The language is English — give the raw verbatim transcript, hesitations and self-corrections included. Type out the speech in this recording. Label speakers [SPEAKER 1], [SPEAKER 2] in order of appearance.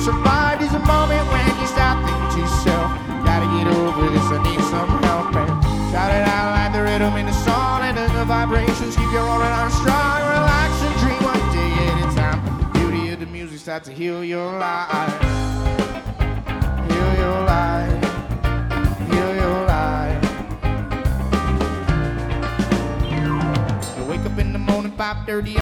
[SPEAKER 1] survived is a moment when you stop thinking to yourself, gotta get over this, I need some help. And shout it out like the rhythm in the song, and the vibrations keep you rolling on strong. Relax and dream one day at a time. The beauty of the music starts to heal your life. Heal your life. Heal your life. You wake up in the morning, five thirty.